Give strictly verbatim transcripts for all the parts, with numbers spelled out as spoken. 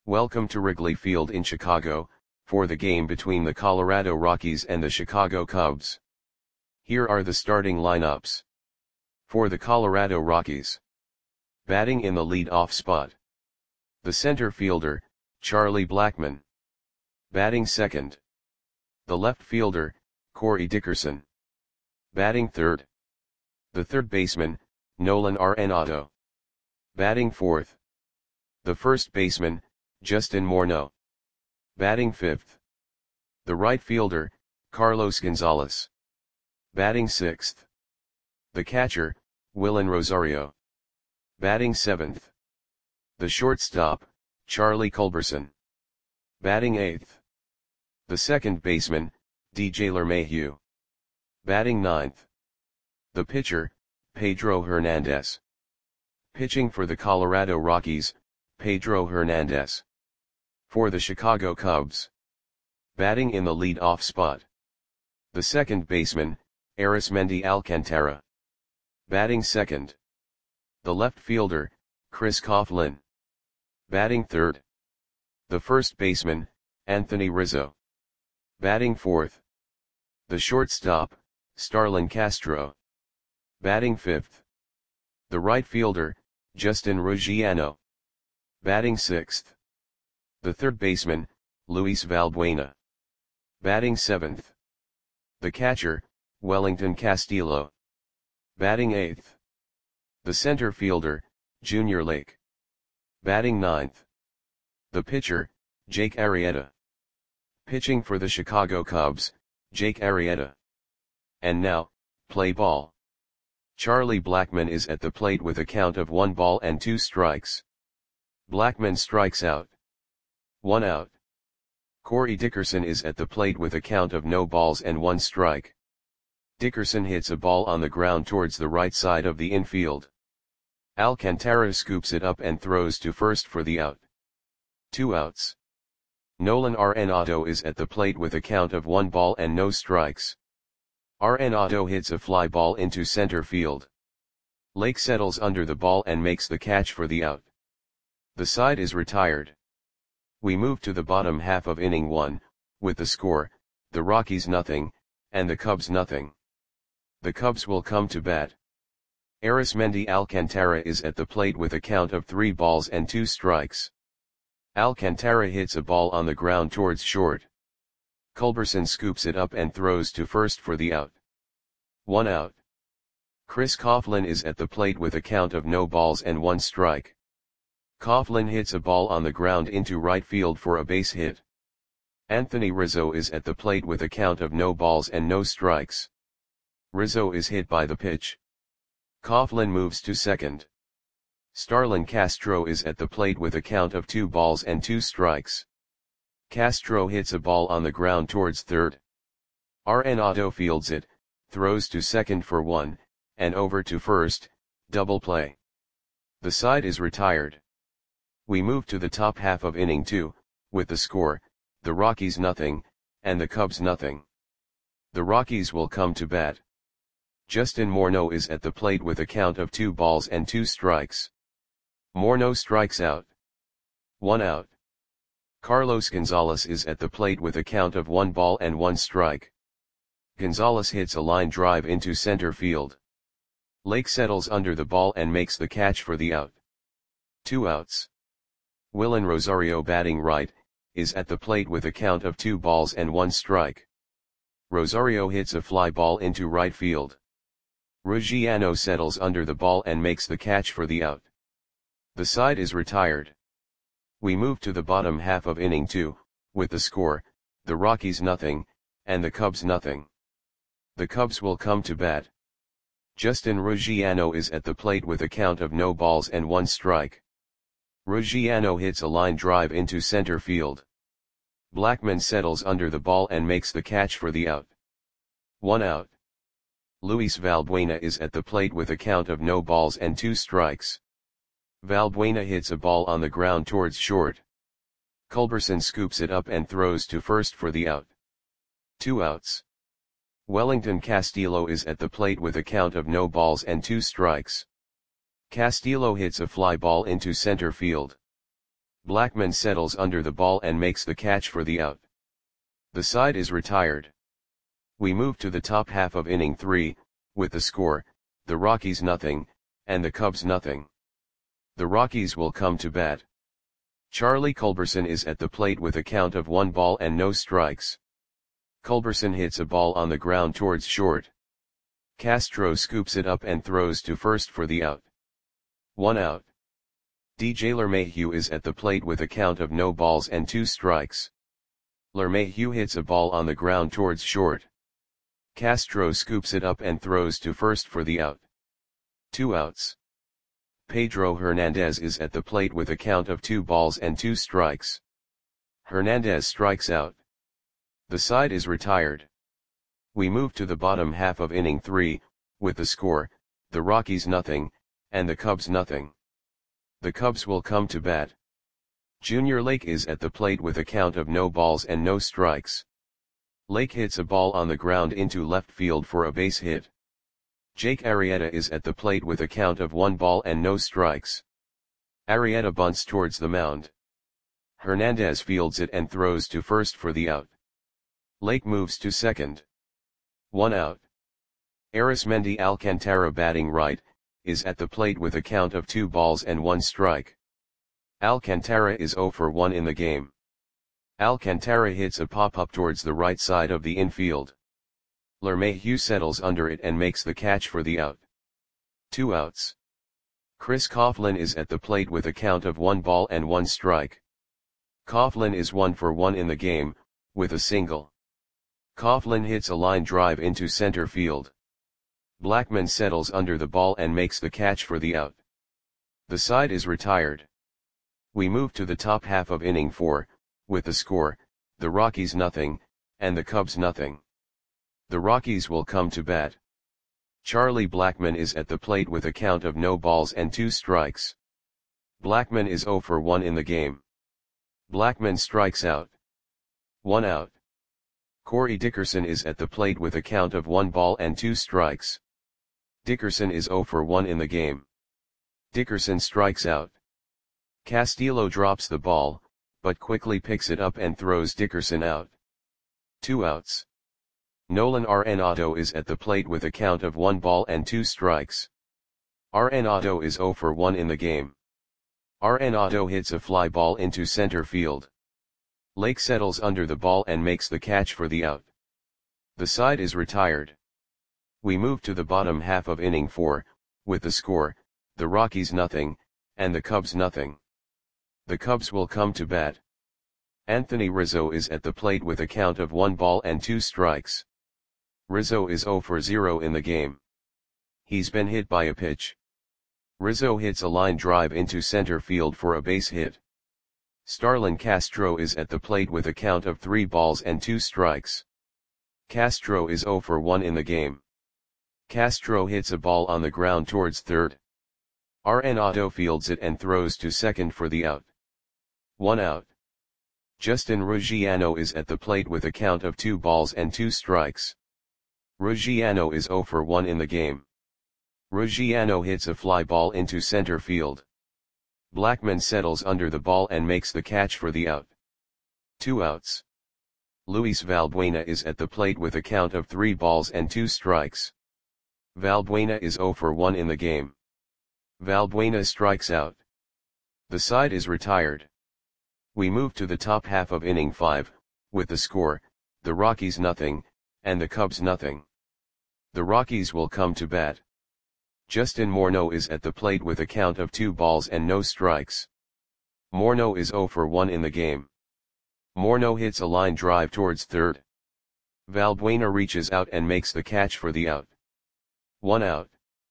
Welcome to Wrigley Field in Chicago, for the game between the Colorado Rockies and the Chicago Cubs. Here are the starting lineups. For the Colorado Rockies. Batting in the lead-off spot. The center fielder, Charlie Blackmon. Batting second. The left fielder, Corey Dickerson. Batting third. The third baseman, Nolan Arenado. Batting fourth. The first baseman, Justin Morneau. Batting fifth. The right fielder, Carlos Gonzalez. Batting sixth. The catcher, Willen Rosario. Batting seventh. The shortstop, Charlie Culberson. Batting eighth. The second baseman, D J LeMahieu. Batting ninth. The pitcher, Pedro Hernandez. Pitching for the Colorado Rockies, Pedro Hernandez. For the Chicago Cubs. Batting in the lead-off spot. The second baseman, Arismendy Alcantara. Batting second. The left fielder, Chris Coughlin. Batting third. The first baseman, Anthony Rizzo. Batting fourth. The shortstop, Starlin Castro. Batting fifth. The right fielder, Justin Ruggiano. Batting sixth. The third baseman, Luis Valbuena. Batting seventh. The catcher, Wellington Castillo. Batting eighth. The center fielder, Junior Lake. Batting ninth. The pitcher, Jake Arrieta. Pitching for the Chicago Cubs, Jake Arrieta. And now, play ball. Charlie Blackmon is at the plate with a count of one ball and two strikes. Blackmon strikes out. One out. Corey Dickerson is at the plate with a count of no balls and one strike. Dickerson hits a ball on the ground towards the right side of the infield. Alcantara scoops it up and throws to first for the out. Two outs. Nolan Arenado is at the plate with a count of one ball and no strikes. Arenado hits a fly ball into center field. Lake settles under the ball and makes the catch for the out. The side is retired. We move to the bottom half of inning one, with the score, the Rockies nothing, and the Cubs nothing. The Cubs will come to bat. Arismendy Alcantara is at the plate with a count of three balls and two strikes. Alcantara hits a ball on the ground towards short. Culberson scoops it up and throws to first for the out. One out. Chris Coughlin is at the plate with a count of no balls and one strike. Coughlin hits a ball on the ground into right field for a base hit. Anthony Rizzo is at the plate with a count of no balls and no strikes. Rizzo is hit by the pitch. Coughlin moves to second. Starlin Castro is at the plate with a count of two balls and two strikes. Castro hits a ball on the ground towards third. Arenado fields it, throws to second for one, and over to first, double play. The side is retired. We move to the top half of inning two, with the score, the Rockies nothing, and the Cubs nothing. The Rockies will come to bat. Justin Morneau is at the plate with a count of two balls and two strikes. Morneau strikes out. One out. Carlos Gonzalez is at the plate with a count of one ball and one strike. Gonzalez hits a line drive into center field. Lake settles under the ball and makes the catch for the out. Two outs. Willen Rosario, batting right, is at the plate with a count of two balls and one strike. Rosario hits a fly ball into right field. Ruggiano settles under the ball and makes the catch for the out. The side is retired. We move to the bottom half of inning two, with the score, the Rockies nothing, and the Cubs nothing. The Cubs will come to bat. Justin Ruggiano is at the plate with a count of no balls and one strike. Ruggiano hits a line drive into center field. Blackmon settles under the ball and makes the catch for the out. One out. Luis Valbuena is at the plate with a count of no balls and two strikes. Valbuena hits a ball on the ground towards short. Culberson scoops it up and throws to first for the out. Two outs. Wellington Castillo is at the plate with a count of no balls and two strikes. Castillo hits a fly ball into center field. Blackman settles under the ball and makes the catch for the out. The side is retired. We move to the top half of inning three, with the score, the Rockies nothing, and the Cubs nothing. The Rockies will come to bat. Charlie Culberson is at the plate with a count of one ball and no strikes. Culberson hits a ball on the ground towards short. Castro scoops it up and throws to first for the out. One out. D J LeMahieu is at the plate with a count of no balls and two strikes. LeMahieu hits a ball on the ground towards short. Castro scoops it up and throws to first for the out. Two outs. Pedro Hernandez is at the plate with a count of two balls and two strikes. Hernandez strikes out. The side is retired. We move to the bottom half of inning three, with the score, the Rockies nothing, and the Cubs nothing. The Cubs will come to bat. Junior Lake is at the plate with a count of no balls and no strikes. Lake hits a ball on the ground into left field for a base hit. Jake Arrieta is at the plate with a count of one ball and no strikes. Arrieta bunts towards the mound. Hernandez fields it and throws to first for the out. Lake moves to second. One out. Arismendi Alcantara, batting right, is at the plate with a count of two balls and one strike. Alcantara is zero for one in the game. Alcantara hits a pop-up towards the right side of the infield. LeMahieu settles under it and makes the catch for the out. Two outs. Chris Coughlin is at the plate with a count of one ball and one strike. Coughlin is one for one in the game, with a single. Coughlin hits a line drive into center field. Blackman settles under the ball and makes the catch for the out. The side is retired. We move to the top half of inning four, with the score, the Rockies nothing, and the Cubs nothing. The Rockies will come to bat. Charlie Blackman is at the plate with a count of no balls and two strikes. Blackman is zero for one in the game. Blackman strikes out. One out. Corey Dickerson is at the plate with a count of one ball and two strikes. Dickerson is zero for one in the game. Dickerson strikes out. Castillo drops the ball, but quickly picks it up and throws Dickerson out. Two outs. Nolan Arenado is at the plate with a count of one ball and two strikes. Arenado is zero for one in the game. Arenado hits a fly ball into center field. Lake settles under the ball and makes the catch for the out. The side is retired. We move to the bottom half of inning four, with the score, the Rockies nothing, and the Cubs nothing. The Cubs will come to bat. Anthony Rizzo is at the plate with a count of one ball and two strikes. Rizzo is zero for zero in the game. He's been hit by a pitch. Rizzo hits a line drive into center field for a base hit. Starlin Castro is at the plate with a count of three balls and two strikes. Castro is zero for one in the game. Castro hits a ball on the ground towards third. Arenado fields it and throws to second for the out. One out. Justin Ruggiano is at the plate with a count of two balls and two strikes. Ruggiano is zero for one in the game. Ruggiano hits a fly ball into center field. Blackman settles under the ball and makes the catch for the out. Two outs. Luis Valbuena is at the plate with a count of three balls and two strikes. Valbuena is zero for one in the game. Valbuena strikes out. The side is retired. We move to the top half of inning five, with the score, the Rockies nothing, and the Cubs nothing. The Rockies will come to bat. Justin Morneau is at the plate with a count of two balls and no strikes. Morneau is zero for one in the game. Morneau hits a line drive towards third. Valbuena reaches out and makes the catch for the out. One out.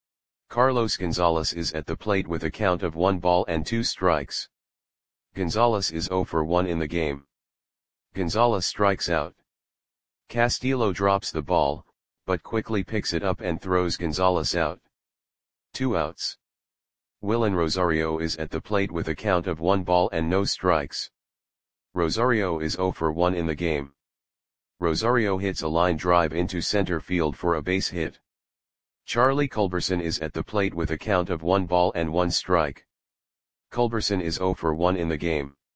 Carlos Gonzalez is at the plate with a count of one ball and two strikes. Gonzalez is zero for one in the game. Gonzalez strikes out. Castillo drops the ball, but quickly picks it up and throws Gonzalez out. Two outs. Willen Rosario is at the plate with a count of one ball and no strikes. Rosario is zero for one in the game. Rosario hits a line drive into center field for a base hit. Charlie Culberson is at the plate with a count of one ball and one strike. Culberson is zero for one in the game.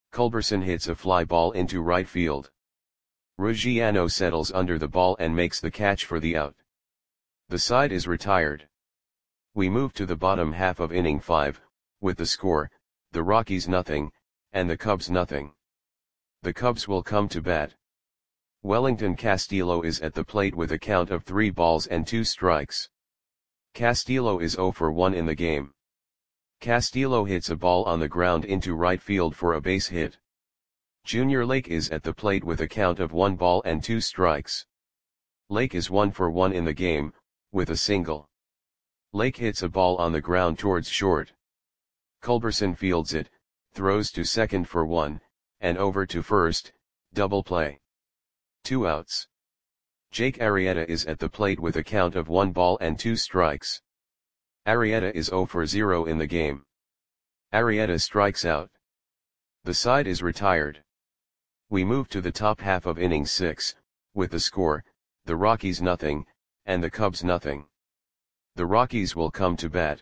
Culberson hits a fly ball into right field. Ruggiano settles under the ball and makes the catch for the out. The side is retired. We move to the bottom half of inning five, with the score, the Rockies nothing, and the Cubs nothing. The Cubs will come to bat. Wellington Castillo is at the plate with a count of three balls and two strikes. Castillo is zero for one in the game. Castillo hits a ball on the ground into right field for a base hit. Junior Lake is at the plate with a count of one ball and two strikes. Lake is one for one in the game, with a single. Lake hits a ball on the ground towards short. Culberson fields it, throws to second for one, and over to first, double play. Two outs. Jake Arrieta is at the plate with a count of one ball and two strikes. Arrieta is zero for zero in the game. Arrieta strikes out. The side is retired. We move to the top half of inning six, with the score, the Rockies nothing, and the Cubs nothing. The Rockies will come to bat.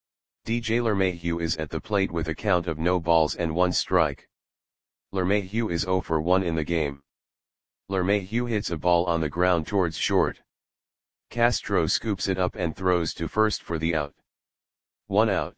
D J LeMahieu is at the plate with a count of no balls and one strike. LeMahieu is zero for one in the game. LeMahieu hits a ball on the ground towards short. Castro scoops it up and throws to first for the out. One out.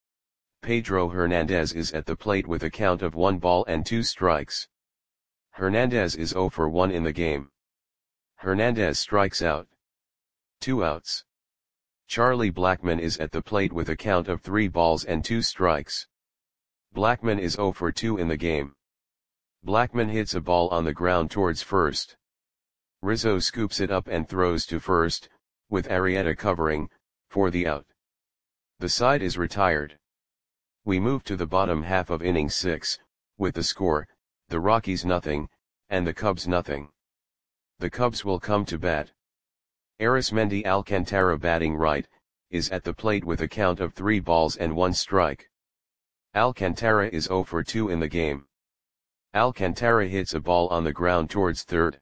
Pedro Hernandez is at the plate with a count of one ball and two strikes. Hernandez is zero for one in the game. Hernandez strikes out. Two outs. Charlie Blackmon is at the plate with a count of three balls and two strikes. Blackmon is zero for two in the game. Blackmon hits a ball on the ground towards first. Rizzo scoops it up and throws to first, with Arrieta covering, for the out. The side is retired. We move to the bottom half of inning six, with the score, the Rockies nothing, and the Cubs nothing. The Cubs will come to bat. Arismendi Alcantara batting right, is at the plate with a count of three balls and one strike. Alcantara is zero for two in the game. Alcantara hits a ball on the ground towards third.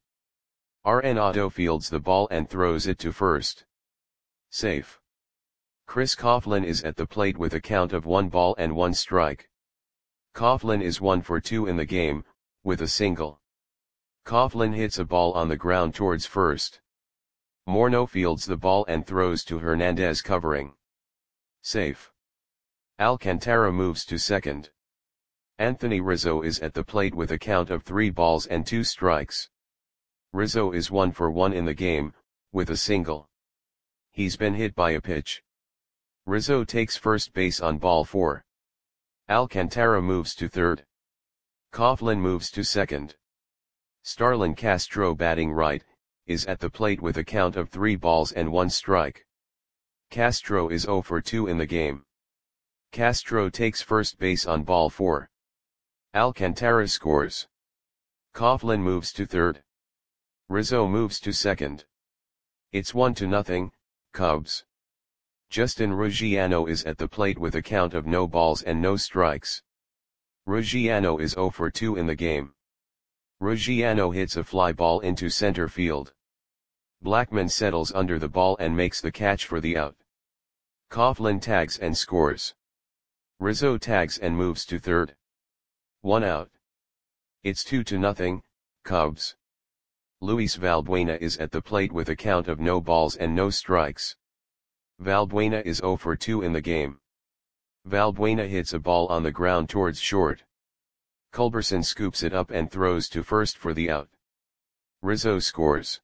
Arenado fields the ball and throws it to first. Safe. Chris Coughlin is at the plate with a count of one ball and one strike. Coughlin is one for two in the game, with a single. Coughlin hits a ball on the ground towards first. Morneau fields the ball and throws to Hernandez covering. Safe. Alcantara moves to second. Anthony Rizzo is at the plate with a count of three balls and two strikes. Rizzo is one for one in the game, with a single. He's been hit by a pitch. Rizzo takes first base on ball four. Alcantara moves to third. Coughlin moves to second. Starlin Castro batting right, is at the plate with a count of three balls and one strike. Castro is zero for two in the game. Castro takes first base on ball four. Alcantara scores. Coughlin moves to third. Rizzo moves to second. It's one to nothing, Cubs. Justin Ruggiano is at the plate with a count of no balls and no strikes. Ruggiano is zero for two in the game. Ruggiano hits a fly ball into center field. Blackmon settles under the ball and makes the catch for the out. Coughlin tags and scores. Rizzo tags and moves to third. One out. It's two to nothing, Cubs. Luis Valbuena is at the plate with a count of no balls and no strikes. Valbuena is zero for two in the game. Valbuena hits a ball on the ground towards short. Culberson scoops it up and throws to first for the out. Rizzo scores.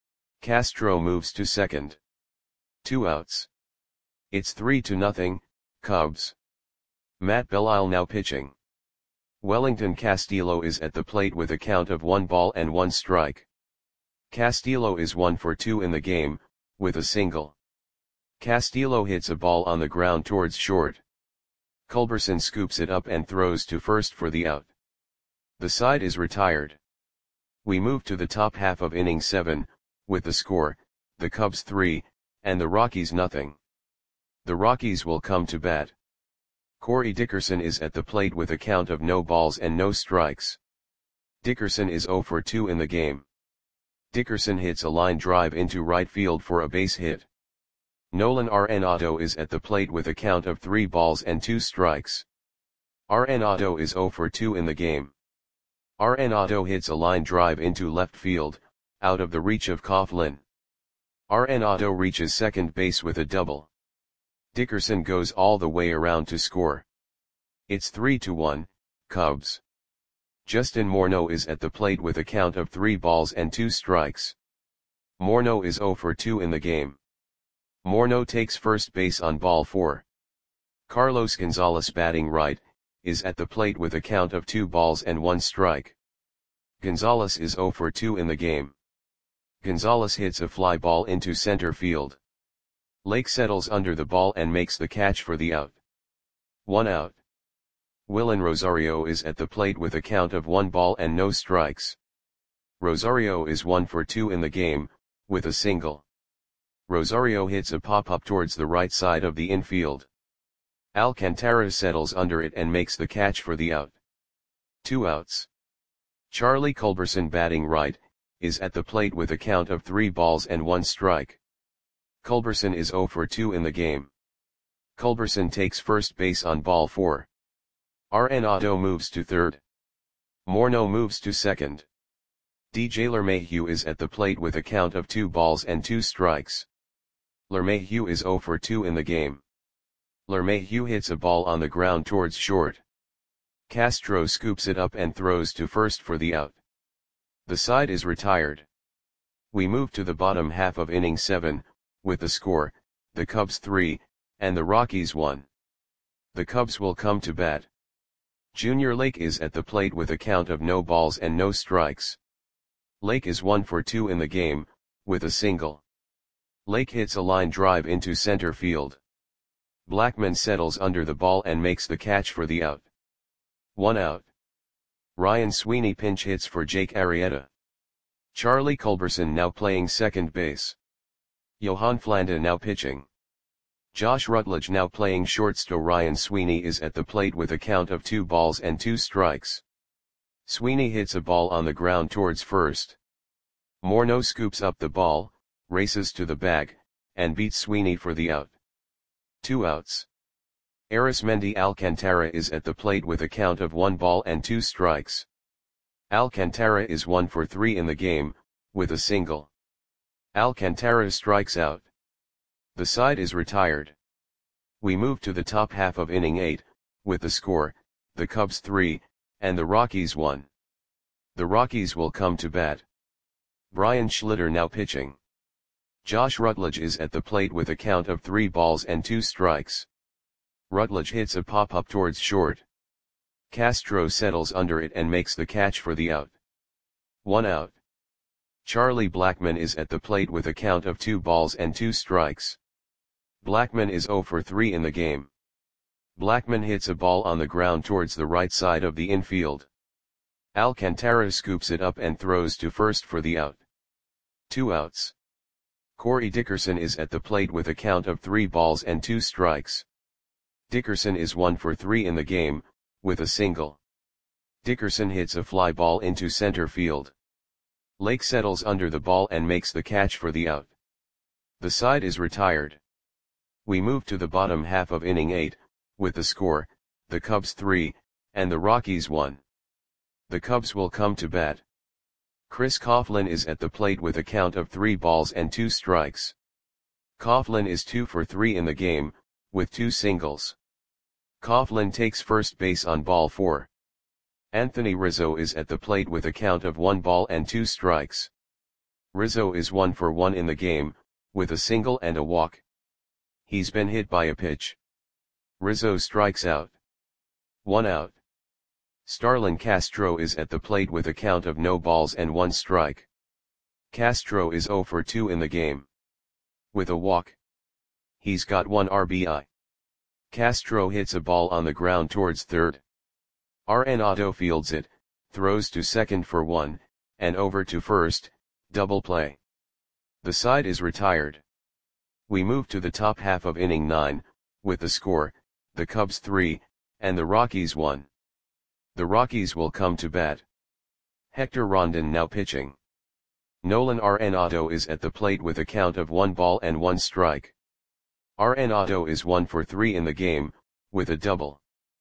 Castro moves to second. Two outs. It's three to nothing, Cubs. Matt Belisle now pitching. Wellington Castillo is at the plate with a count of one ball and one strike. Castillo is one for two in the game, with a single. Castillo hits a ball on the ground towards short. Culberson scoops it up and throws to first for the out. The side is retired. We move to the top half of inning seven, with the score, the Cubs three, and the Rockies nothing. The Rockies will come to bat. Corey Dickerson is at the plate with a count of no balls and no strikes. Dickerson is zero for two in the game. Dickerson hits a line drive into right field for a base hit. Nolan Arenado is at the plate with a count of three balls and two strikes. Arenado is zero for two in the game. Arenado hits a line drive into left field, out of the reach of Coughlin. Arenado reaches second base with a double. Dickerson goes all the way around to score. It's three to one, Cubs. Justin Morneau is at the plate with a count of three balls and two strikes. Morneau is zero for two in the game. Morneau takes first base on ball four. Carlos Gonzalez, batting right, is at the plate with a count of two balls and one strike. Gonzalez is zero for two in the game. Gonzalez hits a fly ball into center field. Lake settles under the ball and makes the catch for the out. One out. Willen Rosario is at the plate with a count of one ball and no strikes. Rosario is one for two in the game, with a single. Rosario hits a pop-up towards the right side of the infield. Alcantara settles under it and makes the catch for the out. Two outs. Charlie Culberson, batting right, is at the plate with a count of three balls and one strike. Culberson is zero for two in the game. Culberson takes first base on ball four. Arenado moves to third. Morneau moves to second. D J LeMahieu is at the plate with a count of two balls and two strikes. LeMahieu is zero for two in the game. LeMahieu hits a ball on the ground towards short. Castro scoops it up and throws to first for the out. The side is retired. We move to the bottom half of inning seven, with the score, the Cubs three, and the Rockies one. The Cubs will come to bat. Junior Lake is at the plate with a count of no balls and no strikes. Lake is one for two in the game, with a single. Lake hits a line drive into center field. Blackman settles under the ball and makes the catch for the out. One out. Ryan Sweeney pinch hits for Jake Arrieta. Charlie Culberson now playing second base. Johan Flanda now pitching. Josh Rutledge now playing shortstop. Ryan Sweeney is at the plate with a count of two balls and two strikes. Sweeney hits a ball on the ground towards first. Morneau scoops up the ball, races to the bag, and beats Sweeney for the out. Two outs. Arismendi Alcantara is at the plate with a count of one ball and two strikes. Alcantara is one for three in the game, with a single. Alcantara strikes out. The side is retired. We move to the top half of inning eight, with the score, the Cubs three, and the Rockies one. The Rockies will come to bat. Brian Schlitter now pitching. Josh Rutledge is at the plate with a count of three balls and two strikes. Rutledge hits a pop-up towards short. Castro settles under it and makes the catch for the out. One out. Charlie Blackman is at the plate with a count of two balls and two strikes. Blackman is zero for three in the game. Blackman hits a ball on the ground towards the right side of the infield. Alcantara scoops it up and throws to first for the out. Two outs. Corey Dickerson is at the plate with a count of three balls and two strikes. Dickerson is one for three in the game, with a single. Dickerson hits a fly ball into center field. Lake settles under the ball and makes the catch for the out. The side is retired. We move to the bottom half of inning eight, with the score, the Cubs three, and the Rockies one. The Cubs will come to bat. Chris Coughlin is at the plate with a count of three balls and two strikes. Coughlin is two for three in the game, with two singles. Coughlin takes first base on ball four. Anthony Rizzo is at the plate with a count of one ball and two strikes. Rizzo is one for one in the game, with a single and a walk. He's been hit by a pitch. Rizzo strikes out. One out. Starlin Castro is at the plate with a count of no balls and one strike. Castro is zero for two in the game. With a walk. He's got one R B I. Castro hits a ball on the ground towards third. Arenado fields it, throws to second for one, and over to first, double play. The side is retired. We move to the top half of inning nine, with the score, the Cubs three, and the Rockies one. The Rockies will come to bat. Hector Rondon now pitching. Nolan Arenado is at the plate with a count of one ball and one strike. Arenado is one for three in the game, with a double.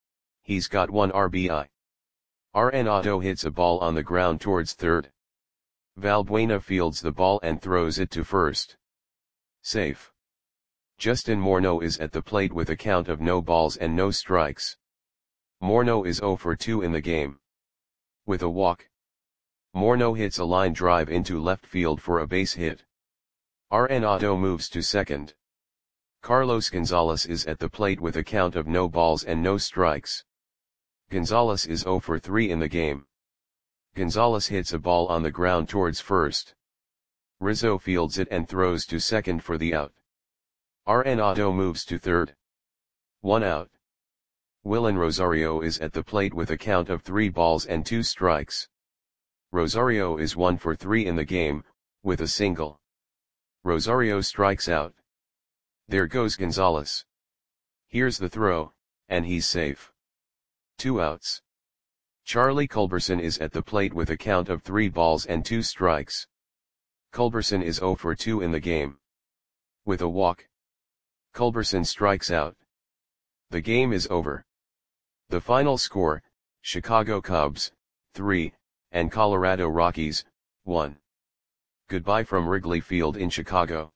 he's got one R B I. Arenado hits a ball on the ground towards third. Valbuena fields the ball and throws it to first. Safe. Justin Morneau is at the plate with a count of no balls and no strikes. Morneau is zero for two in the game. With a walk, Morneau hits a line drive into left field for a base hit. Arenado moves to second. Carlos Gonzalez is at the plate with a count of no balls and no strikes. Gonzalez is zero for three in the game. Gonzalez hits a ball on the ground towards first. Rizzo fields it and throws to second for the out. Arenado moves to third. One out. Willen Rosario is at the plate with a count of three balls and two strikes. Rosario is one for three in the game, with a single. Rosario strikes out. There goes Gonzalez. Here's the throw, and he's safe. Two outs. Charlie Culberson is at the plate with a count of three balls and two strikes. Culberson is zero for two in the game. With a walk, Culberson strikes out. The game is over. The final score, Chicago Cubs, three, and Colorado Rockies, one. Goodbye from Wrigley Field in Chicago.